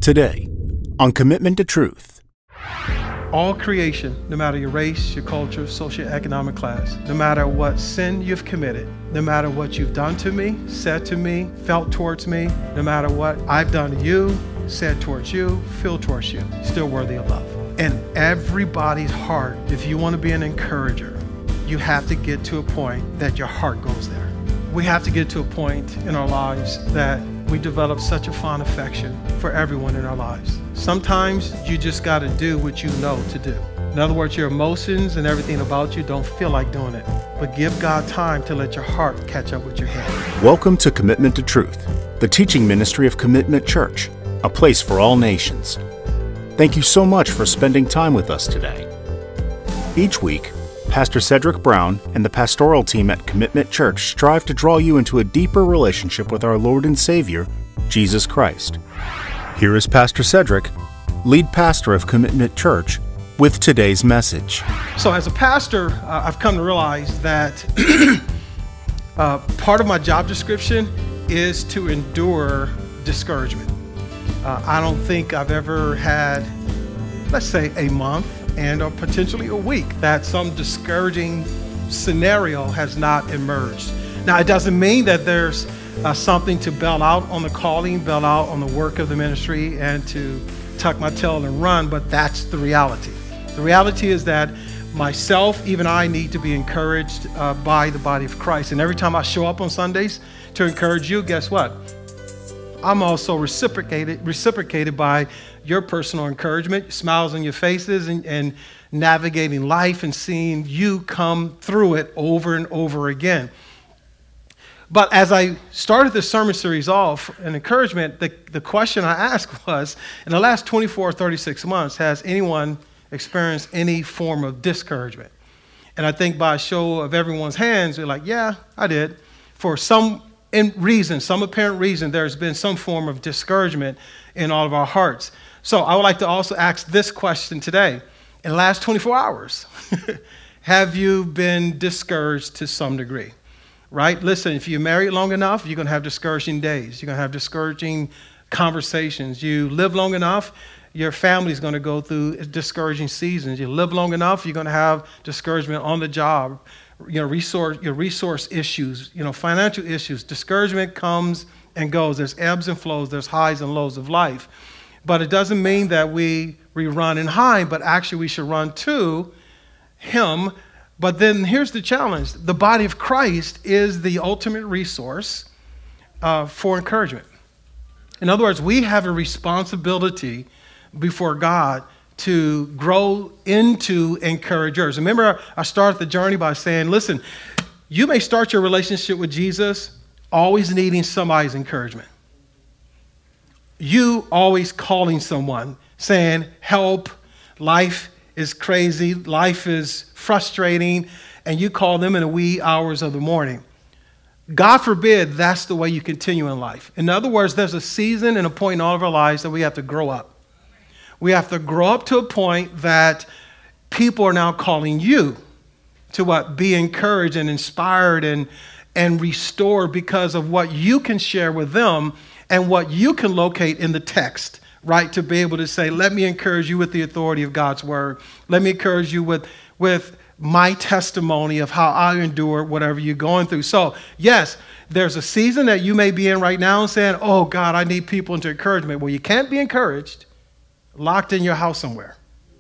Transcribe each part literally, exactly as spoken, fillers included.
Today, on Commitment to Truth. All creation, no matter your race, your culture, socioeconomic class, no matter what sin you've committed, no matter what you've done to me, said to me, felt towards me, no matter what I've done to you, said towards you, feel towards you, still worthy of love. And everybody's heart, if you want to be an encourager, you have to get to a point that your heart goes there. We have to get to a point in our lives that we develop such a fond affection for everyone in our lives. Sometimes you just got to do what you know to do. In other words, your emotions and everything about you don't feel like doing it. But give God time to let your heart catch up with your head. Welcome to Commitment to Truth, the teaching ministry of Commitment Church, a place for all nations. Thank you so much for spending time with us today. Each week, Pastor Cedric Brown and the pastoral team at Commitment Church strive to draw you into a deeper relationship with our Lord and Savior, Jesus Christ. Here is Pastor Cedric, lead pastor of Commitment Church, with today's message. So as a pastor, uh, I've come to realize that uh, part of my job description is to endure discouragement. Uh, I don't think I've ever had, let's say, a month and or potentially a week that some discouraging scenario has not emerged. Now, it doesn't mean that there's uh, something to bail out on the calling, bail out on the work of the ministry, and to tuck my tail and run, but that's the reality. The reality is that myself, even I, need to be encouraged uh, by the body of Christ. And every time I show up on Sundays to encourage you, guess what? I'm also reciprocated reciprocated by your personal encouragement, smiles on your faces, and, and navigating life and seeing you come through it over and over again. But as I started this sermon series off, an encouragement, the, the question I asked was, in the last twenty-four, thirty-six months, has anyone experienced any form of discouragement? And I think by a show of everyone's hands, they're like, yeah, I did. For some In reason, some apparent reason, there's been some form of discouragement in all of our hearts. So I would like to also ask this question today. In the last twenty-four hours, have you been discouraged to some degree? Right? Listen, if you're married long enough, you're going to have discouraging days. You're going to have discouraging conversations. You live long enough, your family's going to go through discouraging seasons. You live long enough, you're going to have discouragement on the job. You know, resource, your resource issues, you know, financial issues. Discouragement comes and goes. There's ebbs and flows. There's highs and lows of life. But it doesn't mean that we, we run and hide, but actually we should run to Him. But then here's the challenge. The body of Christ is the ultimate resource uh, for encouragement. In other words, we have a responsibility before God to grow into encouragers. Remember, I started the journey by saying, listen, you may start your relationship with Jesus always needing somebody's encouragement. You always calling someone, saying, help, life is crazy, life is frustrating, and you call them in the wee hours of the morning. God forbid that's the way you continue in life. In other words, there's a season and a point in all of our lives that we have to grow up. We have to grow up to a point that people are now calling you to what? Be encouraged and inspired and, and restored because of what you can share with them and what you can locate in the text, right? To be able to say, let me encourage you with the authority of God's word. Let me encourage you with, with my testimony of how I endure whatever you're going through. So, yes, there's a season that you may be in right now and saying, oh, God, I need people into encouragement. Well, you can't be encouraged locked in your house somewhere,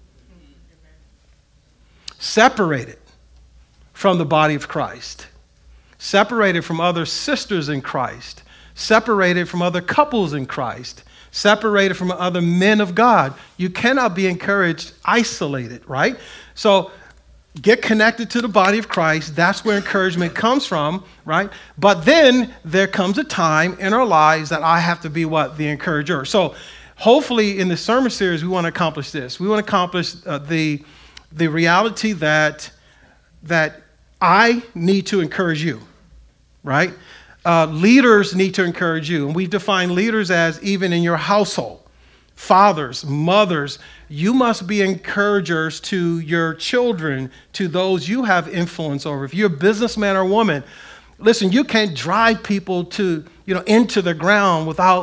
separated from the body of Christ, separated from other sisters in Christ, separated from other couples in Christ, separated from other men of God. You cannot be encouraged isolated, right? So get connected to the body of Christ. That's where encouragement comes from, right? But then there comes a time in our lives that I have to be what? The encourager. So hopefully, in the sermon series, we want to accomplish this. We want to accomplish uh, the, the reality that, that I need to encourage you, right? Uh, leaders need to encourage you. And we define leaders as even in your household. Fathers, mothers, you must be encouragers to your children, to those you have influence over. If you're a businessman or woman, listen, you can't drive people to, you know, into the ground without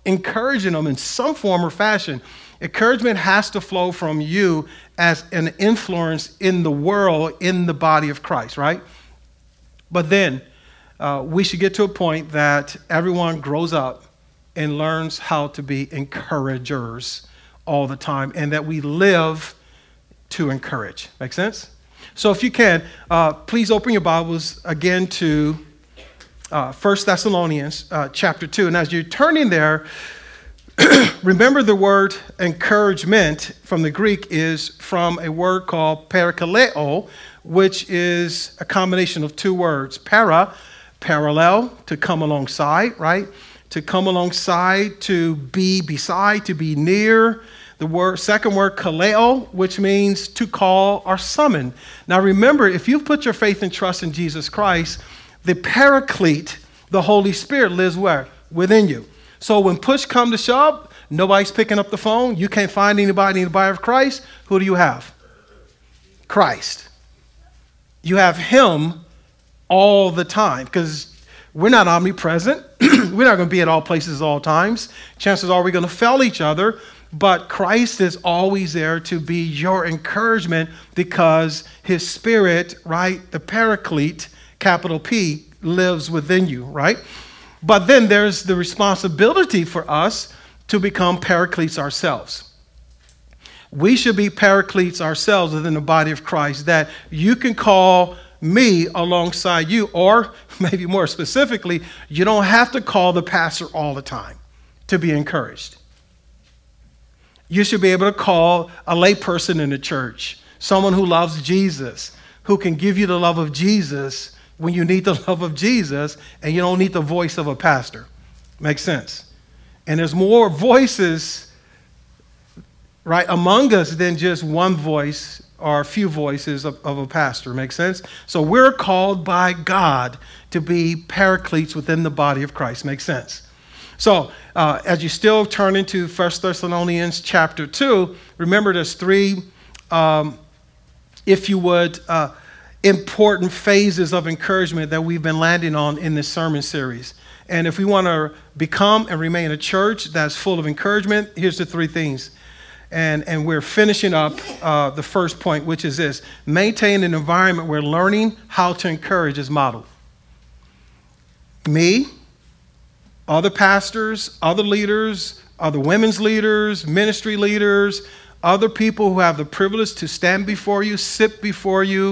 encouraging them in some form or fashion. Encouragement has to flow from you as an influence in the world, in the body of Christ, right? But then uh, we should get to a point that everyone grows up and learns how to be encouragers all the time, and that we live to encourage. Make sense? So if you can, uh, please open your Bibles again to uh, First Thessalonians uh, chapter two. And as you're turning there, remember the word encouragement from the Greek is from a word called parakaleo, which is a combination of two words. Para, parallel, to come alongside, right? To come alongside, to be beside, to be near. The word, second word, kaleo, which means to call or summon. Now remember, if you've put your faith and trust in Jesus Christ, the paraclete, the Holy Spirit, lives where? Within you. So when push comes to shove, nobody's picking up the phone, you can't find anybody in the body of Christ, who do you have? Christ. You have him all the time, because we're not omnipresent. We're not going to be at all places at all times. Chances are we're going to fail each other, but Christ is always there to be your encouragement because his spirit, right, the paraclete, capital P, lives within you, right? But then there's the responsibility for us to become paracletes ourselves. We should be paracletes ourselves within the body of Christ, that you can call me alongside you, or maybe more specifically, you don't have to call the pastor all the time to be encouraged. You should be able to call a layperson in the church, someone who loves Jesus, who can give you the love of Jesus when you need the love of Jesus, and you don't need the voice of a pastor. Makes sense? And there's more voices, right, among us than just one voice or a few voices of, of a pastor. Makes sense? So we're called by God to be paracletes within the body of Christ. Makes sense? So uh, as you still turn into First Thessalonians chapter two, remember there's three, um, if you would, uh, important phases of encouragement that we've been landing on in this sermon series. And if we want to become and remain a church that's full of encouragement, here's the three things. And, and we're finishing up uh, the first point, which is this: maintain an environment where learning how to encourage is modeled. Me, other pastors, other leaders, other women's leaders, ministry leaders, other people who have the privilege to stand before you, sit before you,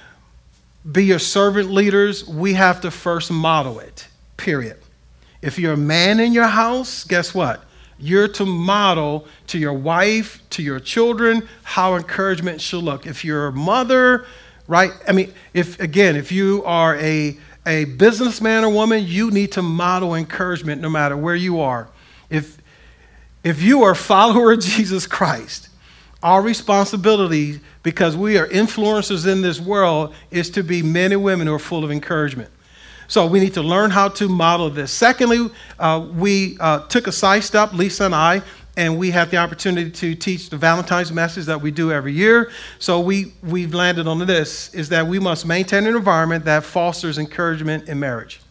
be your servant leaders, we have to first model it, period. If you're a man in your house, guess what? You're to model to your wife, to your children, how encouragement should look. If you're a mother, right? I mean, if again, if you are a, a businessman or woman, you need to model encouragement no matter where you are. If, if you are a follower of Jesus Christ, our responsibility, because we are influencers in this world, is to be men and women who are full of encouragement. So we need to learn how to model this. Secondly, uh, we uh, took a side step, Lisa and I, and we had the opportunity to teach the Valentine's message that we do every year. So we, we've landed on this, is that we must maintain an environment that fosters encouragement in marriage.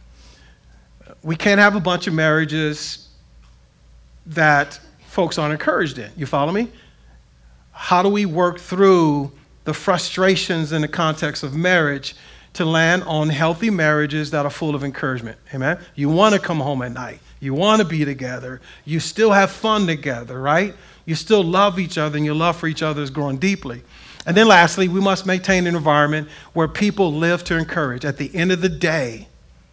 We can't have a bunch of marriages that folks aren't encouraged in. You follow me? How do we work through the frustrations in the context of marriage to land on healthy marriages that are full of encouragement? Amen? You want to come home at night. You want to be together. You still have fun together, right? You still love each other, and your love for each other is growing deeply. And then lastly, we must maintain an environment where people live to encourage. At the end of the day,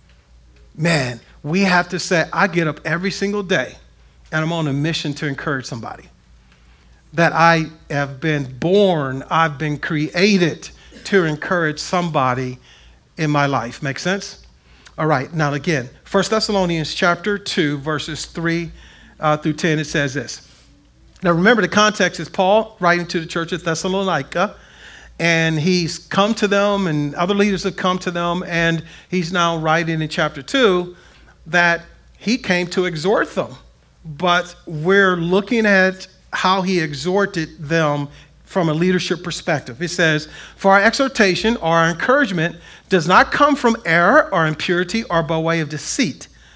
man, we have to say, I get up every single day, and I'm on a mission to encourage somebody. That I have been born, I've been created to encourage somebody in my life. Make sense? All right, now again, First Thessalonians chapter two, verses three uh, through ten, it says this. Now remember, the context is Paul writing to the church at Thessalonica, and he's come to them, and other leaders have come to them, and he's now writing in chapter two that he came to exhort them. But we're looking at how he exhorted them from a leadership perspective. It says, for our exhortation or our encouragement does not come from error or impurity or by way of deceit,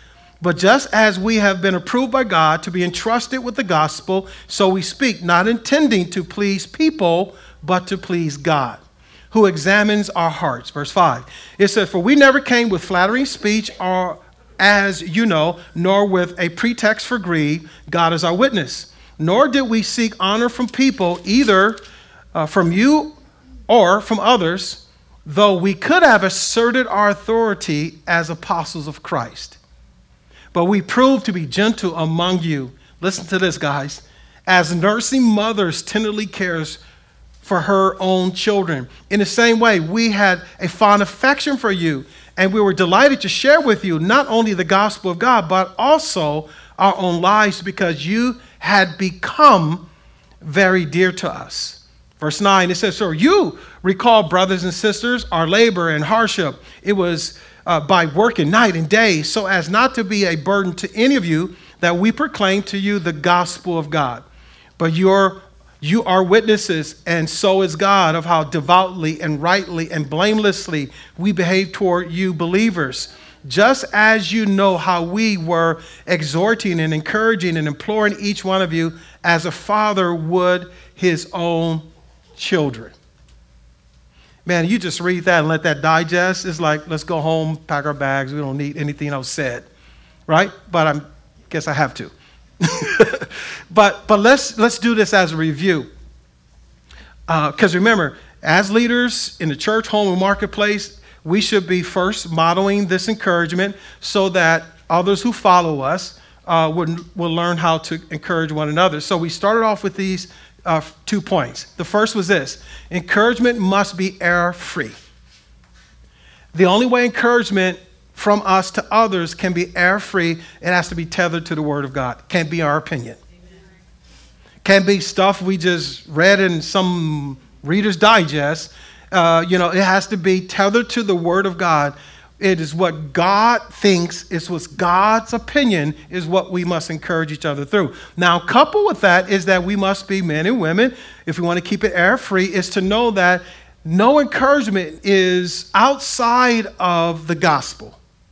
But just as we have been approved by God to be entrusted with the gospel, so we speak, not intending to please people, but to please God, who examines our hearts. Verse five, it says, for we never came with flattering speech, or as you know, nor with a pretext for greed. God is our witness. Nor did we seek honor from people, either uh, from you or from others, though we could have asserted our authority as apostles of Christ. But we proved to be gentle among you. Listen to this, guys. As nursing mothers tenderly cares for her own children. In the same way, we had a fond affection for you, and we were delighted to share with you not only the gospel of God, but also our own lives, because you had become very dear to us. Verse nine, it says, so you recall, brothers and sisters, our labor and hardship. It was Uh, by working night and day, so as not to be a burden to any of you, that we proclaim to you the gospel of God. But you're, you are witnesses, and so is God, of how devoutly and rightly and blamelessly we behave toward you believers, just as you know how we were exhorting and encouraging and imploring each one of you as a father would his own children. Man, you just read that and let that digest. It's like, let's go home, pack our bags. We don't need anything else said, right? But I guess I have to. but but let's let's do this as a review. Because uh, remember, as leaders in the church, home, and marketplace, we should be first modeling this encouragement so that others who follow us uh, would, will learn how to encourage one another. So we started off with these Uh, two points. The first was this: encouragement must be error-free. The only way encouragement from us to others can be error-free, it has to be tethered to the Word of God. Can't be our opinion. Amen. Can't be stuff we just read in some Reader's Digest. Uh, you know, it has to be tethered to the Word of God. It is what God thinks, it's what God's opinion is what we must encourage each other through. Now, coupled with that is that we must be men and women, if we want to keep it error-free, is to know that no encouragement is outside of the gospel.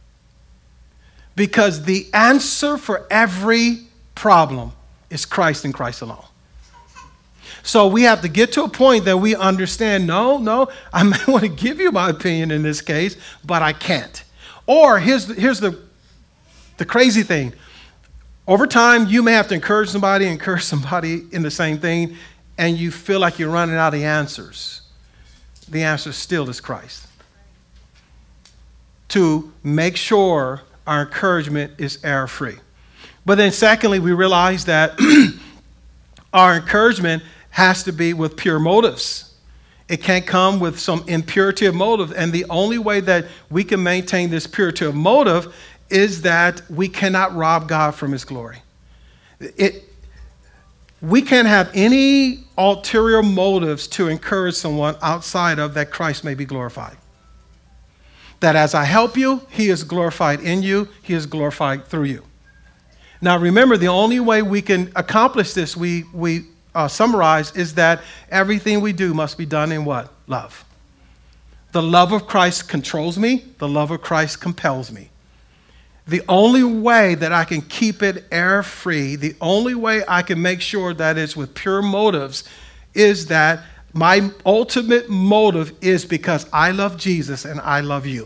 Because the answer for every problem is Christ and Christ alone. So we have to get to a point that we understand, no, no, I may want to give you my opinion in this case, but I can't. Or here's the, here's the, the crazy thing. Over time, you may have to encourage somebody, encourage somebody in the same thing, and you feel like you're running out of answers. The answer still is Christ. To make sure our encouragement is error-free. But then secondly, we realize that our encouragement has to be with pure motives. It can't come with some impurity of motive. And the only way that we can maintain this purity of motive is that we cannot rob God from his glory. It, we can't have any ulterior motives to encourage someone outside of that Christ may be glorified. That as I help you, he is glorified in you, he is glorified through you. Now remember, the only way we can accomplish this, we, we uh, summarize, is that everything we do must be done in what? Love. The love of Christ controls me. The love of Christ compels me. The only way that I can keep it error-free, the only way I can make sure that it's with pure motives, is that my ultimate motive is because I love Jesus and I love you.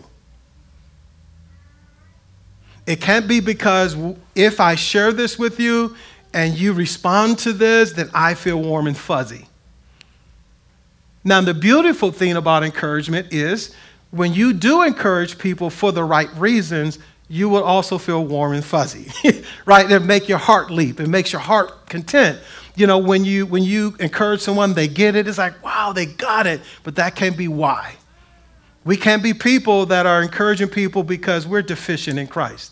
It can't be because if I share this with you and you respond to this, then I feel warm and fuzzy. Now, the beautiful thing about encouragement is when you do encourage people for the right reasons, you will also feel warm and fuzzy, right? It make your heart leap. It makes your heart content. You know, when you when you encourage someone, they get it. It's like, wow, they got it. But that can't be why. We can't be people that are encouraging people because we're deficient in Christ.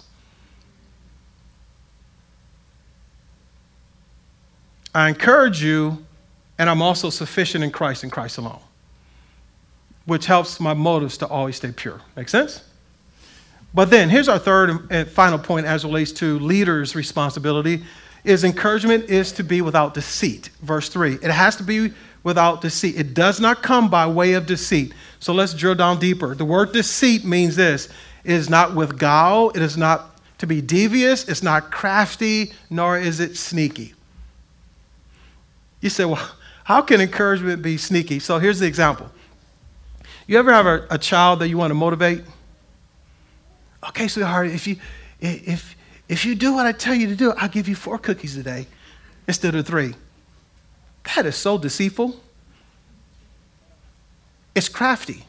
I encourage you, and I'm also sufficient in Christ and Christ alone, which helps my motives to always stay pure. Make sense? But then here's our third and final point as it relates to leaders' responsibility, is encouragement is to be without deceit. Verse three, it has to be without deceit. It does not come by way of deceit. So let's drill down deeper. The word deceit means this: it is not with guile. It is not to be devious, it's not crafty, nor is it sneaky. You say, well, how can encouragement be sneaky? So here's the example. You ever have a, a child that you want to motivate? Okay, sweetheart, if you if if you do what I tell you to do, I'll give you four cookies a day instead of three. That is so deceitful. It's crafty.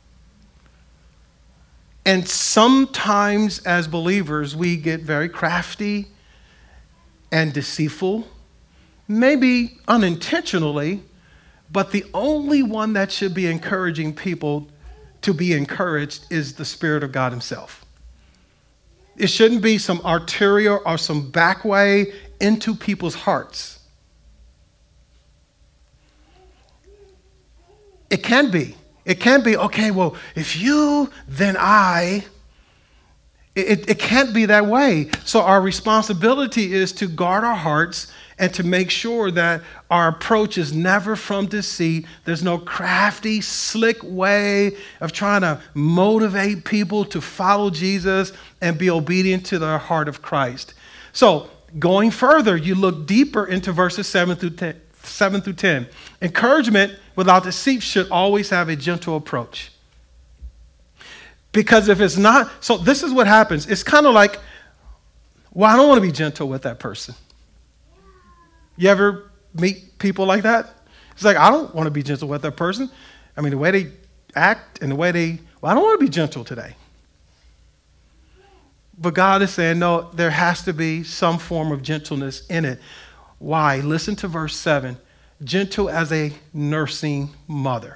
And sometimes as believers, we get very crafty and deceitful, maybe unintentionally, but the only one that should be encouraging people to be encouraged is the Spirit of God himself. It shouldn't be some arterial or some back way into people's hearts. It can be. It can be, okay, well, if you, then I. It, it can't be that way. So our responsibility is to guard our hearts and to make sure that our approach is never from deceit. There's no crafty, slick way of trying to motivate people to follow Jesus and be obedient to the heart of Christ. So going further, you look deeper into verses seven through ten. seven through ten. Encouragement without deceit should always have a gentle approach. Because if it's not, so this is what happens. It's kind of like, well, I don't want to be gentle with that person. You ever meet people like that? It's like, I don't want to be gentle with that person. I mean, the way they act and the way they, well, I don't want to be gentle today. But God is saying, no, there has to be some form of gentleness in it. Why? Listen to verse seven. Gentle as a nursing mother.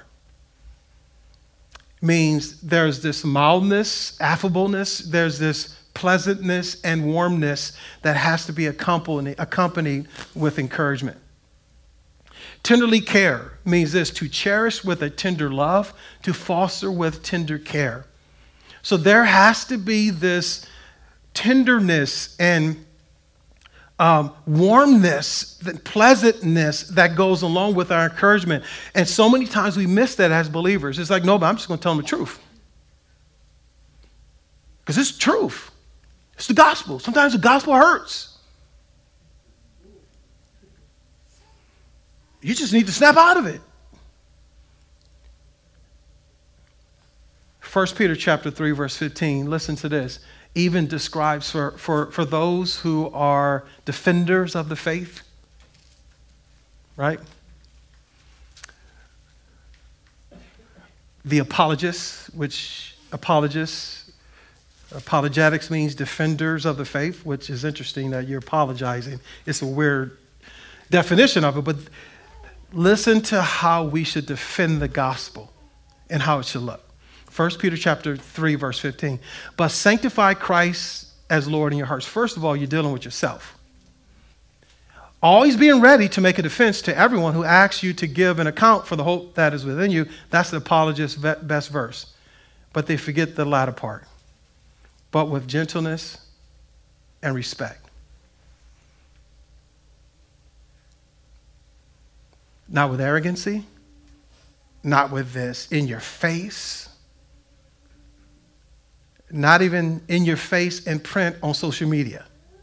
Means there's this mildness, affableness, there's this pleasantness and warmness that has to be accompanied, accompanied with encouragement. Tenderly care means this, to cherish with a tender love, to foster with tender care. So there has to be this tenderness and Um, warmness, the pleasantness that goes along with our encouragement. And so many times we miss that as believers. It's like, no, but I'm just going to tell them the truth. Because it's truth. It's the gospel. Sometimes the gospel hurts. You just need to snap out of it. First Peter chapter three, verse fifteen. Listen to this. Even describes for, for, for those who are defenders of the faith, right? The apologists, which apologists, apologetics means defenders of the faith, which is interesting that you're apologizing. It's a weird definition of it, but listen to how we should defend the gospel and how it should look. First Peter chapter three, verse fifteen. But sanctify Christ as Lord in your hearts. First of all, you're dealing with yourself. Always being ready to make a defense to everyone who asks you to give an account for the hope that is within you. That's the apologist's best verse. But they forget the latter part. But with gentleness and respect. Not with arrogancy. Not with this in your face. Not even in your face and print on social media.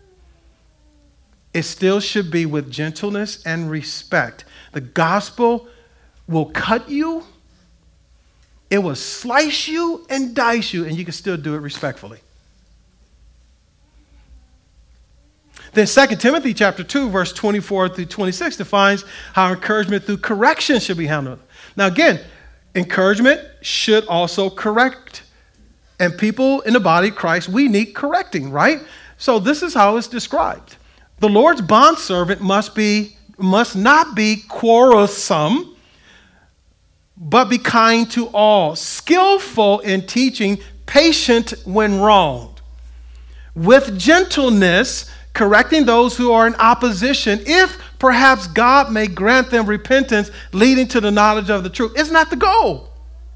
It still should be with gentleness and respect. The gospel will cut you, it will slice you and dice you, and you can still do it respectfully. Then Second Timothy chapter two, verse twenty-four through twenty-six defines how encouragement through correction should be handled. Now again, encouragement should also correct. And people in the body of Christ, we need correcting, right? So this is how it's described. The Lord's bondservant must be, must not be quarrelsome, but be kind to all, skillful in teaching, patient when wronged, with gentleness, correcting those who are in opposition, if perhaps God may grant them repentance, leading to the knowledge of the truth. It's not the goal.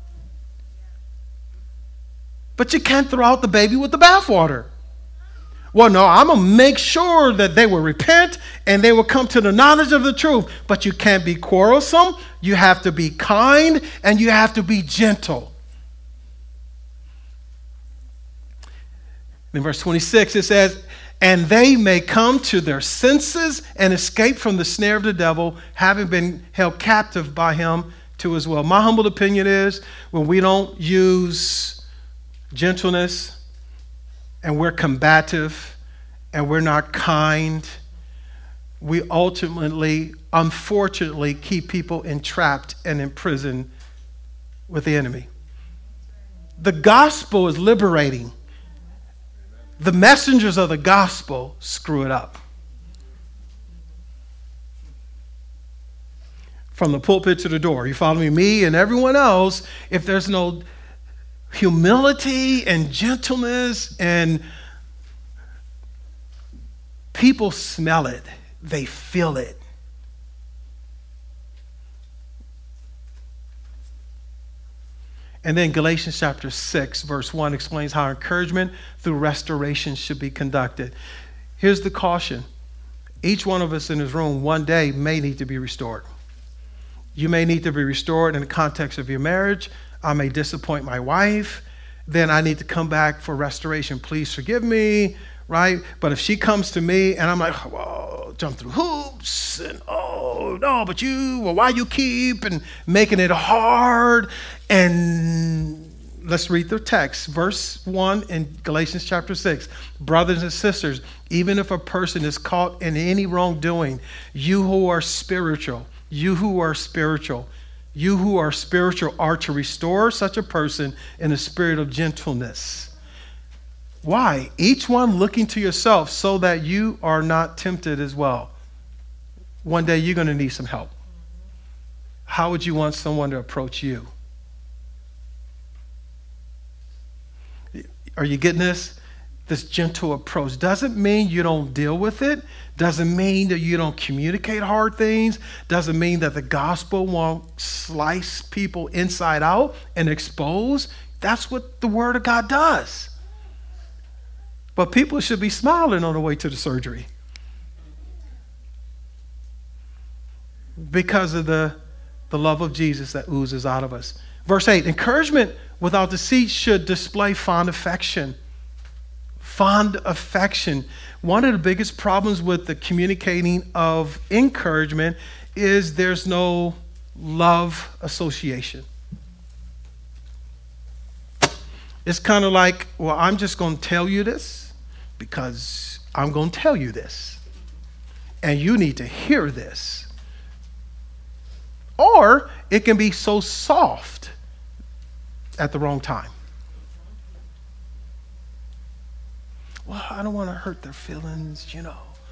But you can't throw out the baby with the bathwater. Well, no, I'm going to make sure that they will repent and they will come to the knowledge of the truth. But you can't be quarrelsome. You have to be kind and you have to be gentle. In verse twenty-six, it says, and they may come to their senses and escape from the snare of the devil, having been held captive by him to his will. My humble opinion is when we don't use gentleness and we're combative and we're not kind, we ultimately, unfortunately, keep people entrapped and imprisoned with the enemy. The gospel is liberating. The messengers of the gospel screw it up. From the pulpit to the door. You follow me? Me and everyone else, if there's no humility and gentleness, and people smell it, they feel it. And then Galatians chapter six, verse one explains how encouragement through restoration should be conducted. Here's the caution. Each one of us in this room one day may need to be restored. You may need to be restored in the context of your marriage. I may disappoint my wife. Then I need to come back for restoration. Please forgive me, right? But if she comes to me and I'm like, whoa, jump through hoops, and oh, no, but you, well, why you keep, and making it hard. And let's read the text. Verse one in Galatians chapter six. Brothers and sisters, even if a person is caught in any wrongdoing, you who are spiritual, You who are spiritual, you who are spiritual are to restore such a person in a spirit of gentleness. Why? Each one looking to yourself so that you are not tempted as well. One day you're going to need some help. How would you want someone to approach you? Are you getting this? This gentle approach doesn't mean you don't deal with it. Doesn't mean that you don't communicate hard things. Doesn't mean that the gospel won't slice people inside out and expose. That's what the word of God does. But people should be smiling on the way to the surgery because of the, the love of Jesus that oozes out of us. Verse eight, encouragement without deceit should display fond affection. Fond affection. One of the biggest problems with the communicating of encouragement is there's no love association. It's kind of like, well, I'm just going to tell you this because I'm going to tell you this. And you need to hear this. Or it can be so soft at the wrong time. Well, I don't want to hurt their feelings, you know.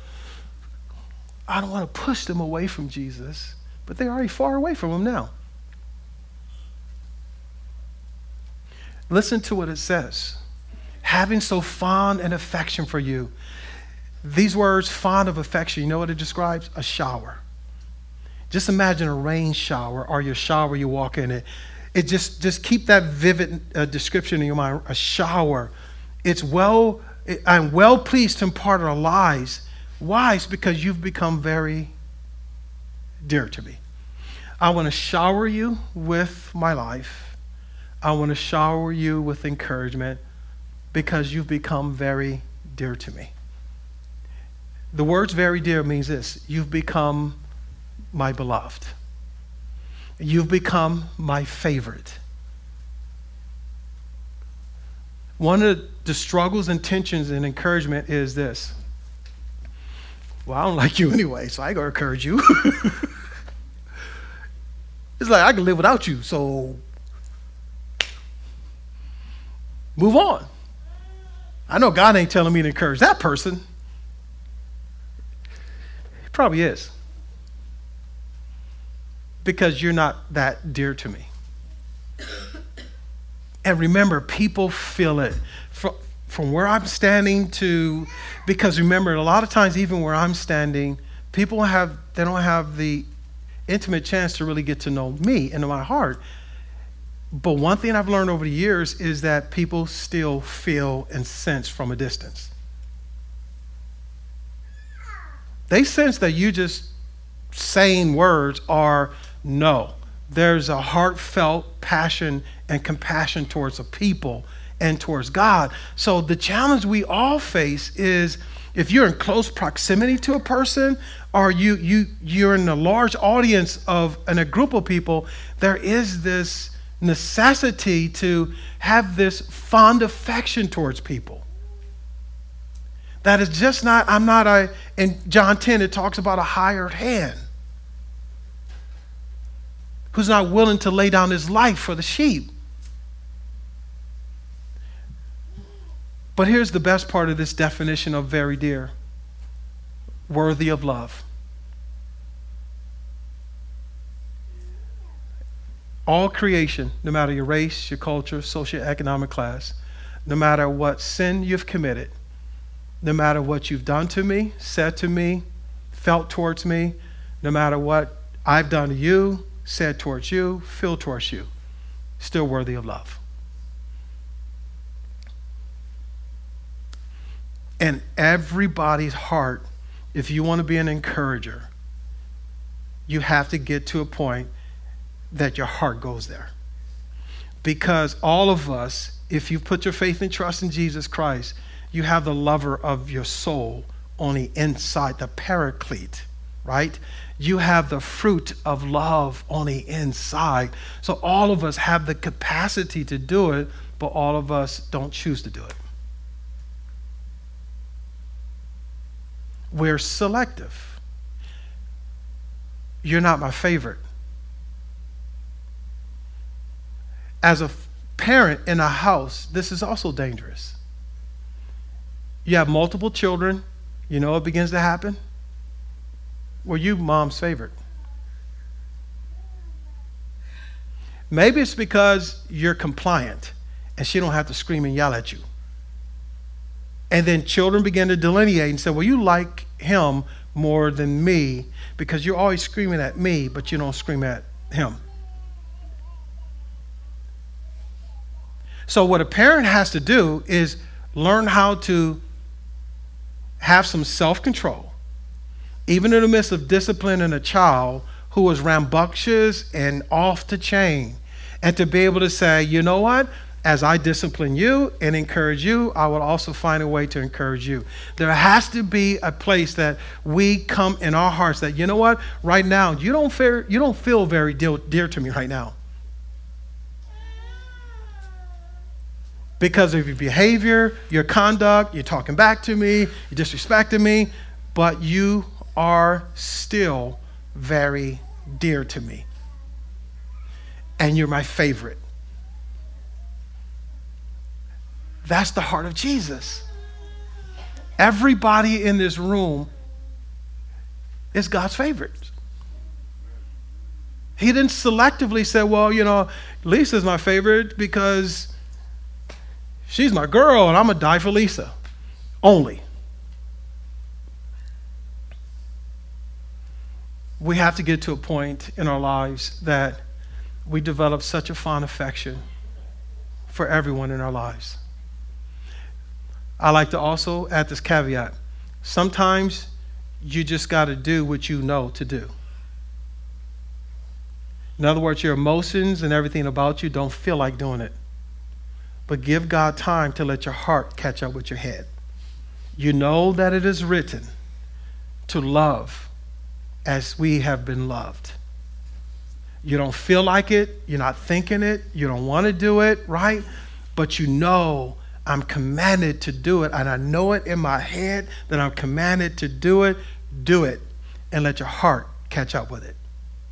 I don't want to push them away from Jesus, but they're already far away from him now. Listen to what it says. Having so fond an affection for you. These words, fond of affection, you know what it describes? A shower. Just imagine a rain shower or your shower, you walk in it. It just, just keep that vivid uh, description in your mind, a shower. It's well... I'm well pleased to impart our lives. Why? It's because you've become very dear to me. I want to shower you with my life. I want to shower you with encouragement because you've become very dear to me. The words very dear means this. You've become my beloved. You've become my favorite. One of the struggles and tensions in encouragement is this. Well, I don't like you anyway, so I ain't gonna encourage you. It's like I can live without you, so move on. I know God ain't telling me to encourage that person. He probably is. Because you're not that dear to me. And remember, people feel it. From, from where I'm standing to, because remember, a lot of times, even where I'm standing, people have, they don't have the intimate chance to really get to know me and my heart. But one thing I've learned over the years is that people still feel and sense from a distance. They sense that you just saying words are no. There's a heartfelt passion and compassion towards a people, and towards God. So the challenge we all face is, if you're in close proximity to a person, or you, you, you're in a large audience of in a group of people, there is this necessity to have this fond affection towards people. That is just not, I'm not a, in John ten, it talks about a hired hand who's not willing to lay down his life for the sheep. But here's the best part of this definition of very dear: worthy of love. All creation, no matter your race, your culture, socioeconomic class, no matter what sin you've committed, no matter what you've done to me, said to me, felt towards me, no matter what I've done to you, said towards you, feel towards you, still worthy of love. And everybody's heart, if you want to be an encourager, you have to get to a point that your heart goes there. Because all of us, if you put your faith and trust in Jesus Christ, you have the lover of your soul on the inside, the paraclete, right? You have the fruit of love on the inside. So all of us have the capacity to do it, but all of us don't choose to do it. We're selective. You're not my favorite. As a parent in a house, this is also dangerous. You have multiple children. You know what begins to happen? Were you mom's favorite? Maybe it's because you're compliant and she don't have to scream and yell at you. And then children begin to delineate and say, well, you like him more than me because you're always screaming at me, but you don't scream at him. So what a parent has to do is learn how to have some self-control, even in the midst of disciplining a child who is rambunctious and off the chain, and to be able to say, you know what? As I discipline you and encourage you, I will also find a way to encourage you. There has to be a place that we come in our hearts that, you know what? Right now, you don't feel, you don't feel very dear, dear to me right now. Because of your behavior, your conduct, you're talking back to me, you're disrespecting me, but you are still very dear to me. And you're my favorite. That's the heart of Jesus. Everybody in this room is God's favorite. He didn't selectively say, well, you know, Lisa's my favorite because she's my girl and I'm going to die for Lisa. Only. We have to get to a point in our lives that we develop such a fond affection for everyone in our lives. I like to also add this caveat. Sometimes you just got to do what you know to do. In other words, your emotions and everything about you don't feel like doing it. But give God time to let your heart catch up with your head. You know that it is written to love as we have been loved. You don't feel like it. You're not thinking it. You don't want to do it, right? But you know I'm commanded to do it, and I know it in my head that I'm commanded to do it. Do it, and let your heart catch up with it.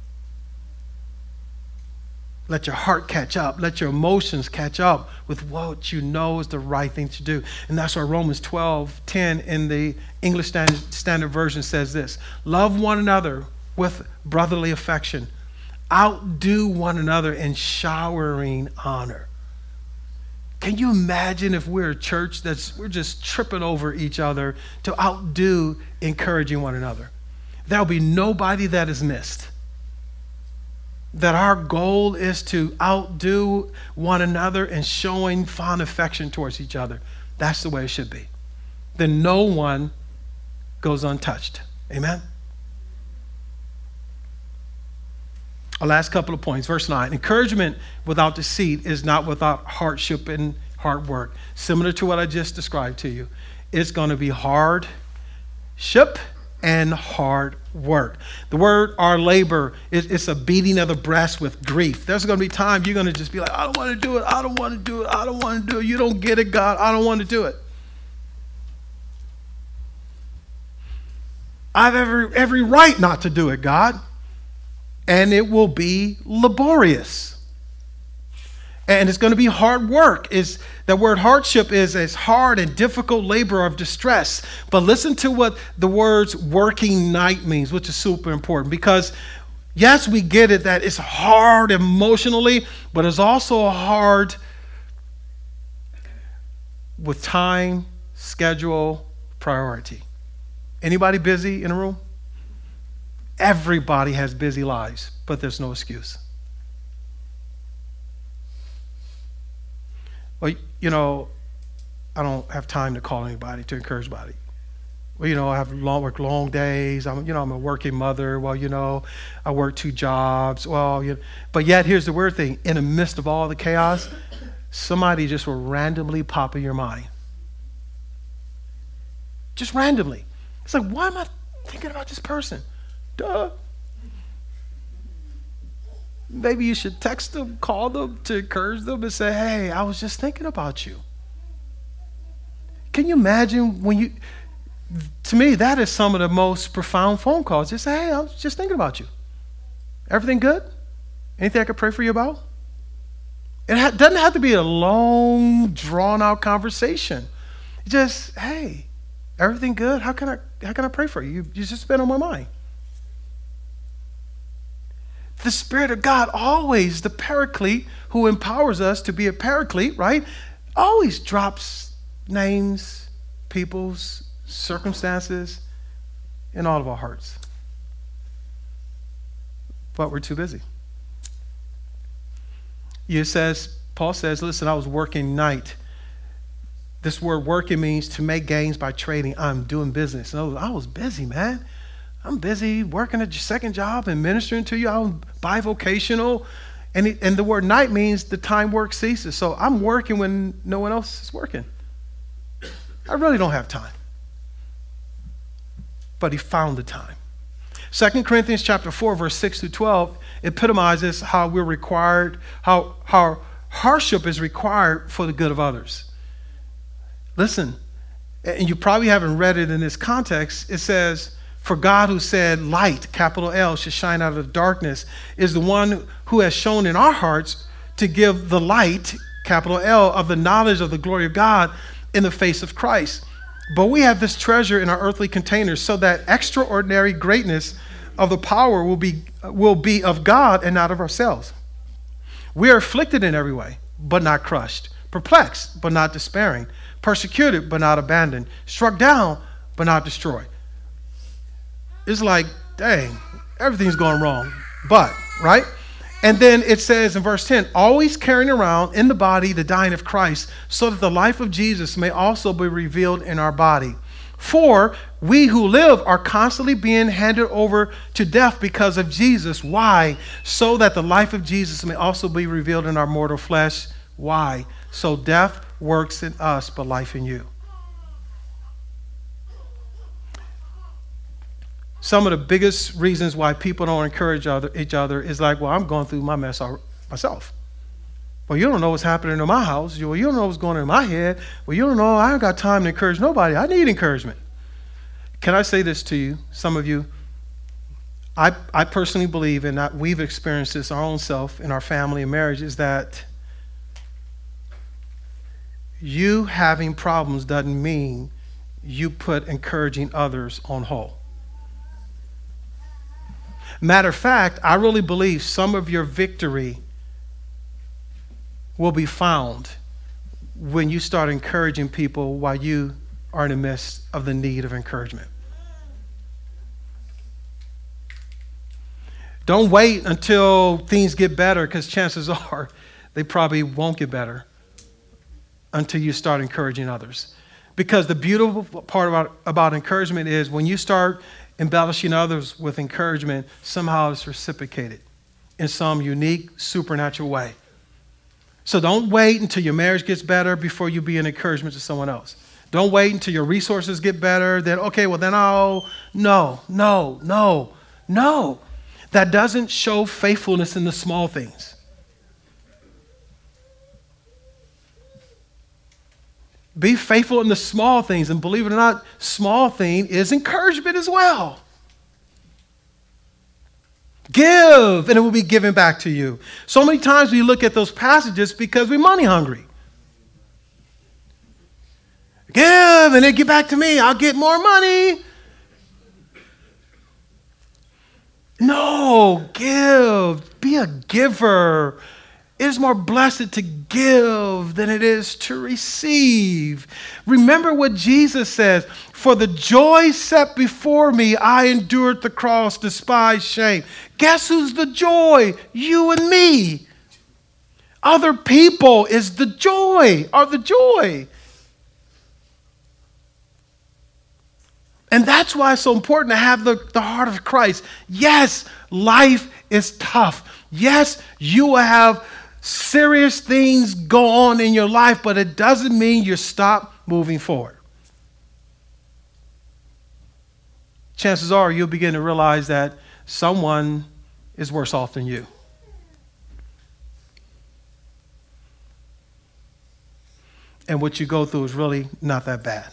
Let your heart catch up. Let your emotions catch up with what you know is the right thing to do. And that's why Romans twelve ten in the English Standard, Standard Version says this: love one another with brotherly affection. Outdo one another in showering honor. Can you imagine if we're a church that's we're just tripping over each other to outdo encouraging one another? There'll be nobody that is missed. That our goal is to outdo one another in showing fond affection towards each other. That's the way it should be. Then no one goes untouched. Amen? Our last couple of points. Verse nine. Encouragement without deceit is not without hardship and hard work. Similar to what I just described to you. It's going to be hard ship and hard work. The word our labor is it's a beating of the breast with grief. There's going to be times you're going to just be like, I don't want to do it. I don't want to do it. I don't want to do it. You don't get it, God. I don't want to do it. I have every, every right not to do it, God. And it will be laborious. And it's going to be hard work. Is the word hardship is as hard and difficult labor of distress. But listen to what the words working night means, which is super important. Because yes, we get it that it's hard emotionally, but it's also hard with time, schedule, priority. Anybody busy in a room? Everybody has busy lives, but there's no excuse. Well, you know, I don't have time to call anybody, to encourage anybody. Well, you know, I have long work, long days. I'm, you know, I'm a working mother. Well, you know, I work two jobs. Well, you know, but yet here's the weird thing: in the midst of all the chaos, somebody just will randomly pop in your mind. Just randomly. It's like, why am I thinking about this person? Duh. Maybe you should text them, call them to encourage them and say, hey, I was just thinking about you. Can you imagine when you, to me, that is some of the most profound phone calls. Just say, hey, I was just thinking about you. Everything good? Anything I could pray for you about? It ha- doesn't have to be a long, drawn-out conversation. Just, hey, everything good? How can I, how can I pray for you? You, you just been on my mind. The Spirit of God always, the paraclete who empowers us to be a paraclete, right, always drops names, people's, circumstances in all of our hearts. But we're too busy. It says, Paul says, listen, I was working night. This word working means to make gains by trading. I'm doing business. And I was busy, man. I'm busy working a second job and ministering to you. I'm bivocational. And, it, and the word night means the time work ceases. So I'm working when no one else is working. I really don't have time. But he found the time. Second Corinthians chapter four, verse six through twelve epitomizes how we're required, how, how hardship is required for the good of others. Listen, and you probably haven't read it in this context. It says, for God who said light, capital L, should shine out of the darkness, is the one who has shown in our hearts to give the light, capital L, of the knowledge of the glory of God in the face of Christ. But we have this treasure in our earthly containers so that extraordinary greatness of the power will be, will be of God and not of ourselves. We are afflicted in every way, but not crushed, perplexed, but not despairing, persecuted, but not abandoned, struck down, but not destroyed. It's like, dang, everything's going wrong, but, right? And then it says in verse ten, always carrying around in the body the dying of Christ, so that the life of Jesus may also be revealed in our body. For we who live are constantly being handed over to death because of Jesus. Why? So that the life of Jesus may also be revealed in our mortal flesh. Why? So death works in us, but life in you. Some of the biggest reasons why people don't encourage other, each other is like, well, I'm going through my mess myself. Well, you don't know what's happening in my house. Well, you don't know what's going on in my head. Well, you don't know. I don't got time to encourage nobody. I need encouragement. Can I say this to you, some of you? I, I personally believe, and that we've experienced this our own self in our family and marriage, is that you having problems doesn't mean you put encouraging others on hold. Matter of fact, I really believe some of your victory will be found when you start encouraging people while you are in the midst of the need of encouragement. Don't wait until things get better, because chances are they probably won't get better until you start encouraging others. Because the beautiful part about, about encouragement is when you start embellishing others with encouragement, somehow it's reciprocated in some unique supernatural way. So don't wait until your marriage gets better before you be an encouragement to someone else. Don't wait until your resources get better. Then, okay, well, then I'll, no, no, no, no. That doesn't show faithfulness in the small things. Be faithful in the small things, and believe it or not, small thing is encouragement as well. Give, and it will be given back to you. So many times we look at those passages because we're money hungry. Give, and then get back to me. I'll get more money. No, give. Be a giver. It is more blessed to give than it is to receive. Remember what Jesus says, for the joy set before me, I endured the cross, despised shame. Guess who's the joy? You and me. Other people is the joy, are the joy. And that's why it's so important to have the, the heart of Christ. Yes, life is tough. Yes, you will have serious things go on in your life, but it doesn't mean you stop moving forward. Chances are you'll begin to realize that someone is worse off than you. And what you go through is really not that bad.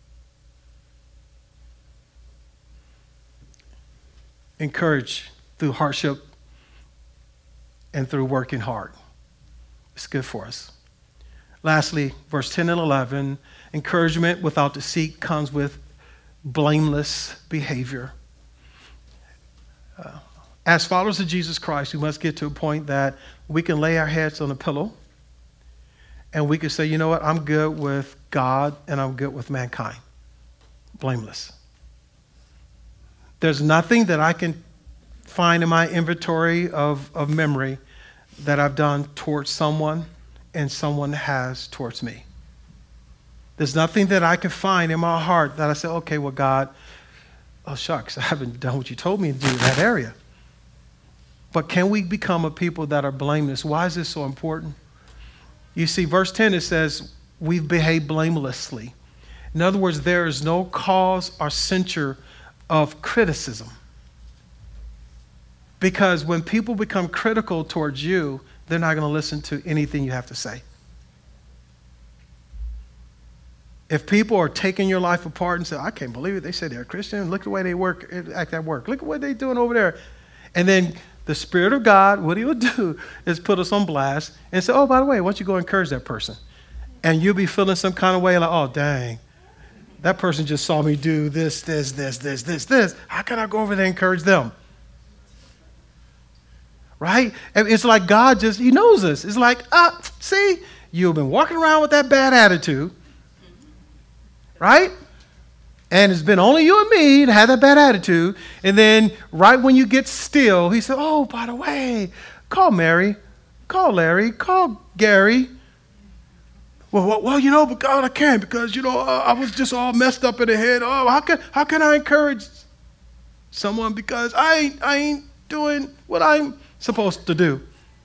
Encourage through hardship and through working hard. It's good for us. Lastly, verse ten and eleven, encouragement without deceit comes with blameless behavior. Uh, as followers of Jesus Christ, we must get to a point that we can lay our heads on a pillow and we can say, you know what, I'm good with God and I'm good with mankind. Blameless. There's nothing that I can find in my inventory of, of memory that I've done towards someone and someone has towards me. There's nothing that I can find in my heart that I say, okay, well, God, oh, shucks, I haven't done what you told me to do in that area. But can we become a people that are blameless? Why is this so important? You see, verse ten, it says, we've behaved blamelessly. In other words, there is no cause or censure of criticism. Because when people become critical towards you, they're not going to listen to anything you have to say. If people are taking your life apart and say, I can't believe it, they say they're a Christian, look at the way they work, act at work, look at what they're doing over there. And then the Spirit of God, what he will do is put us on blast and say, oh, by the way, why don't you go encourage that person? And you'll be feeling some kind of way like, oh, dang, that person just saw me do this, this, this, this, this, this. How can I go over there and encourage them? Right? And it's like God just, he knows us. It's like, ah, see, you've been walking around with that bad attitude, right? And it's been only you and me to have that bad attitude. And then right when you get still, he said, oh, by the way, call Mary, call Larry, call Gary. Well, well, well, you know, but God, I can't because, you know, uh, I was just all messed up in the head. Oh, how can how can I encourage someone because I ain't, I ain't doing what I'm supposed to do?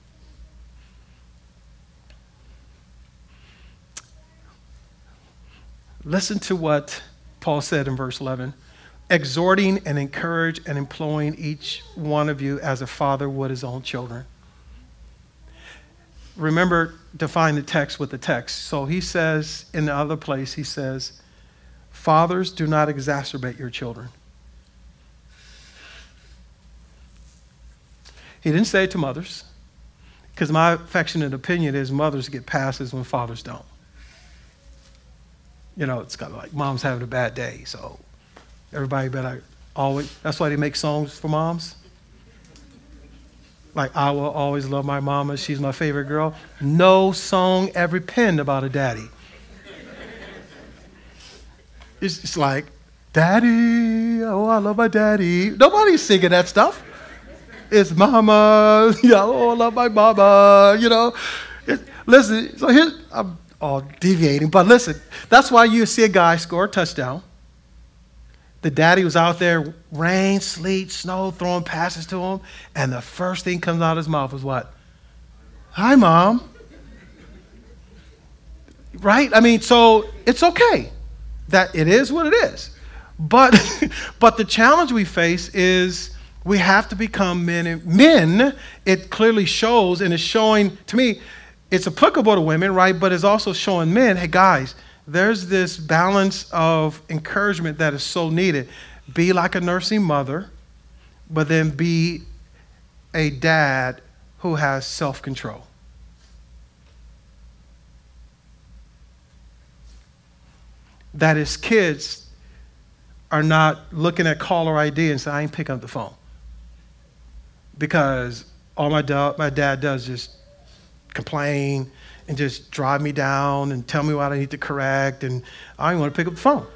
Listen to what Paul said in verse eleven. Exhorting and encourage and employing each one of you as a father would his own children. Remember, define the text with the text. So he says in the other place, he says, fathers, do not exacerbate your children. He didn't say it to mothers, because my affectionate opinion is mothers get passes when fathers don't. You know, it's kind of like mom's having a bad day, so everybody better always, that's why they make songs for moms. Like, I will always love my mama, she's my favorite girl. No song ever penned about a daddy. It's just like, daddy, oh, I love my daddy. Nobody's singing that stuff. It's mama, yeah, oh, I love my mama, you know. It, listen, so here, I'm all deviating, but listen, that's why you see a guy score a touchdown. The daddy was out there, rain, sleet, snow, throwing passes to him, and the first thing comes out of his mouth was what? Hi, Mom. right? I mean, so it's okay that it is what it is. But, but the challenge we face is we have to become men. And men, it clearly shows, and it's showing, to me, it's applicable to women, right? But it's also showing men, hey, guys, there's this balance of encouragement that is so needed. Be like a nursing mother, but then be a dad who has self-control. That his kids are not looking at caller I D and saying, I ain't picking up the phone. Because all my, da- my dad does is complain and just drive me down and tell me what I need to correct, and I don't want to pick up the phone.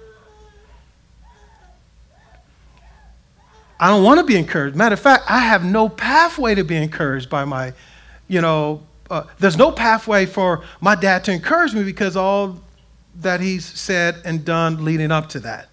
I don't want to be encouraged. Matter of fact, I have no pathway to be encouraged by my, you know, uh, there's no pathway for my dad to encourage me because all that he's said and done leading up to that.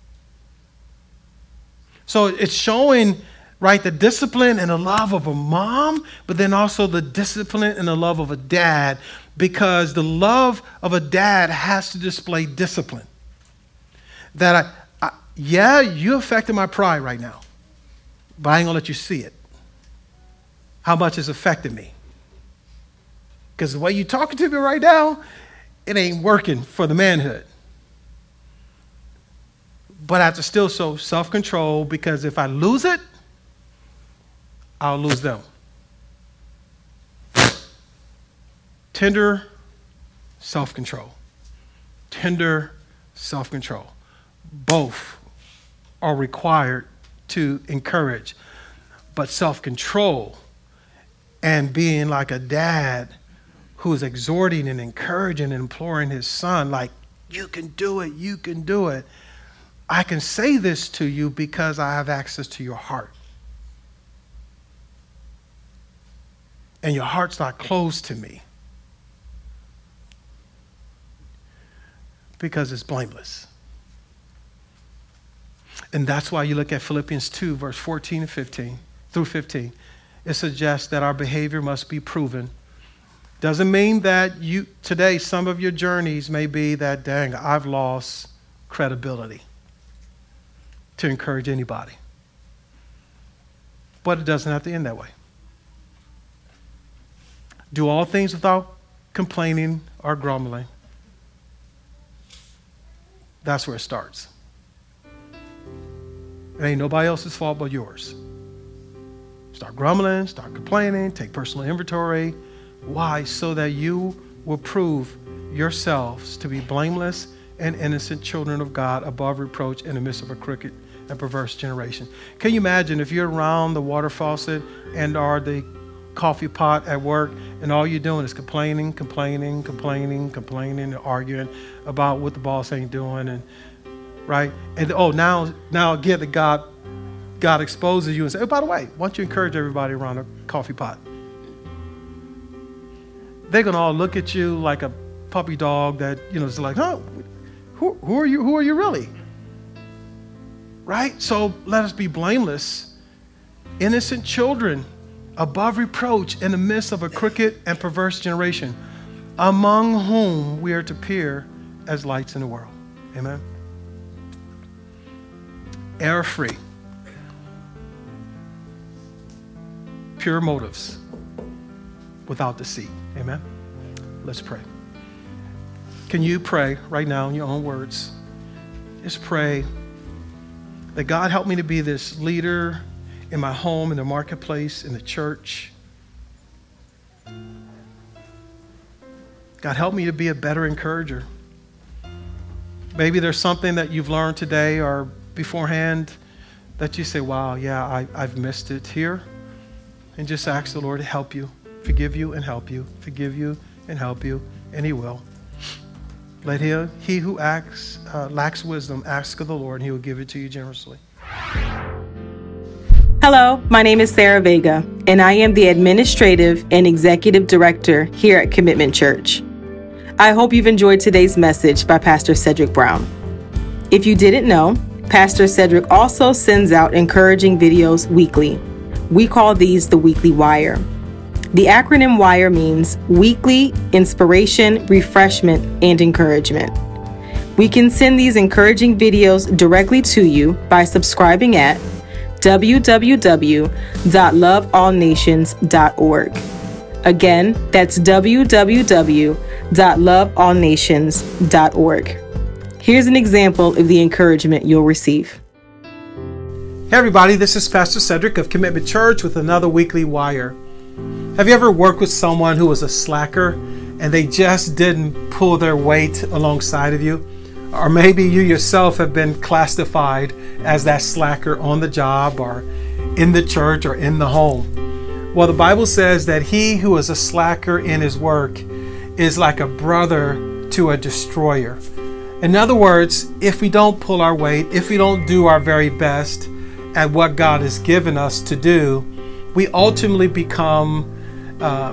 So it's showing, right, the discipline and the love of a mom, but then also the discipline and the love of a dad, because the love of a dad has to display discipline. That I, I yeah, you affected my pride right now, but I ain't gonna let you see it. How much it's affected me. Because the way you're talking to me right now, it ain't working for the manhood. But I have to still show self-control, because if I lose it, I'll lose them. Tender self-control. Tender self-control. Both are required to encourage. But self-control and being like a dad who's exhorting and encouraging and imploring his son, like, you can do it, you can do it. I can say this to you because I have access to your heart. And your heart's not closed to me because it's blameless. And that's why you look at Philippians two, verse fourteen and fifteen through fifteen. It suggests that our behavior must be proven. Doesn't mean that you today, some of your journeys may be that, dang, I've lost credibility to encourage anybody. But it doesn't have to end that way. Do all things without complaining or grumbling. That's where it starts. It ain't nobody else's fault but yours. Start grumbling, start complaining, take personal inventory. Why? So that you will prove yourselves to be blameless and innocent children of God, above reproach in the midst of a crooked and perverse generation. Can you imagine if you're around the water faucet and or the coffee pot at work, and all you're doing is complaining, complaining, complaining, complaining, and arguing about what the boss ain't doing, and right? And oh, now, now again, that God, God exposes you and says, oh, by the way, why don't you encourage everybody around a coffee pot? They're gonna all look at you like a puppy dog that, you know, is like, oh, who, who are you? Who are you really? Right? So let us be blameless, innocent children, above reproach in the midst of a crooked and perverse generation, among whom we are to appear as lights in the world. Amen. Error-free. Pure motives without deceit. Amen. Let's pray. Can you pray right now in your own words? Just pray that God help me to be this leader in my home, in the marketplace, in the church. God, help me to be a better encourager. Maybe there's something that you've learned today or beforehand that you say, wow, yeah, I, I've missed it here. And just ask the Lord to help you, forgive you and help you, forgive you and help you, and he will. Let him, he who acts, uh, lacks wisdom, ask of the Lord, and he will give it to you generously. Hello, my name is Sarah Vega, and I am the Administrative and Executive Director here at Commitment Church. I hope you've enjoyed today's message by Pastor Cedric Brown. If you didn't know, Pastor Cedric also sends out encouraging videos weekly. We call these the Weekly Wire. The acronym WIRE means Weekly Inspiration, Refreshment, and Encouragement. We can send these encouraging videos directly to you by subscribing at w w w dot love all nations dot org. Again, that's w w w dot love all nations dot org. Here's an example of the encouragement you'll receive. Hey everybody, this is Pastor Cedric of Commitment Church with another weekly wire. Have you ever worked with someone who was a slacker and they just didn't pull their weight alongside of you? Or maybe you yourself have been classified as that slacker on the job or in the church or in the home. Well, the Bible says that he who is a slacker in his work is like a brother to a destroyer. In other words, if we don't pull our weight, if we don't do our very best at what God has given us to do, we ultimately become uh,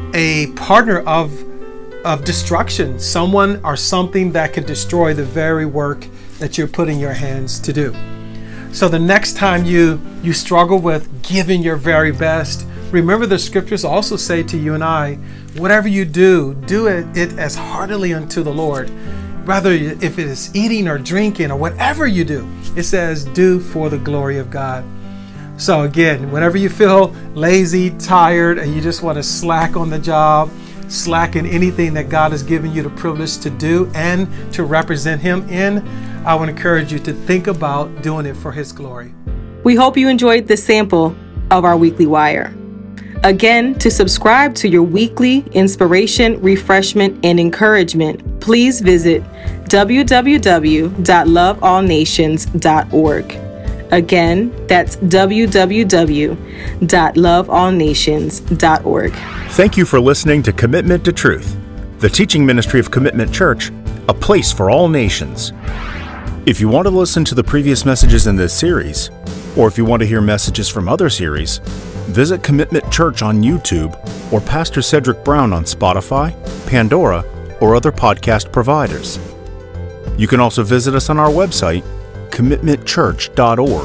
a partner of, of destruction, someone or something that can destroy the very work that you're putting your hands to do. So the next time you, you struggle with giving your very best, remember the scriptures also say to you and I, whatever you do, do it, it as heartily unto the Lord. Rather, if it is eating or drinking or whatever you do, it says do for the glory of God. So again, whenever you feel lazy, tired, and you just want to slack on the job, slack in anything that God has given you the privilege to do and to represent Him in, I would encourage you to think about doing it for His glory. We hope you enjoyed this sample of our weekly wire. Again, to subscribe to your weekly inspiration, refreshment, and encouragement, please visit w w w dot love all nations dot org. Again, that's w w w dot love all nations dot org. Thank you for listening to Commitment to Truth, the teaching ministry of Commitment Church, a place for all nations. If you want to listen to the previous messages in this series, or if you want to hear messages from other series, visit Commitment Church on YouTube or Pastor Cedric Brown on Spotify, Pandora, or other podcast providers. You can also visit us on our website, commitment church dot org.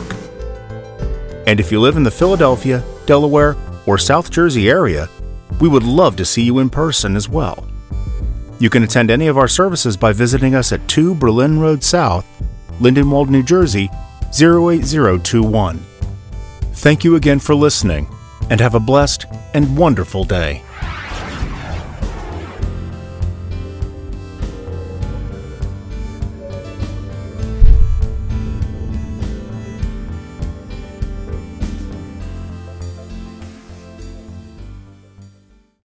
And if you live in the Philadelphia, Delaware, or South Jersey area, we would love to see you in person as well. You can attend any of our services by visiting us at two Berlin Road South, Lindenwold, New Jersey, zero eight zero two one. Thank you again for listening, and have a blessed and wonderful day.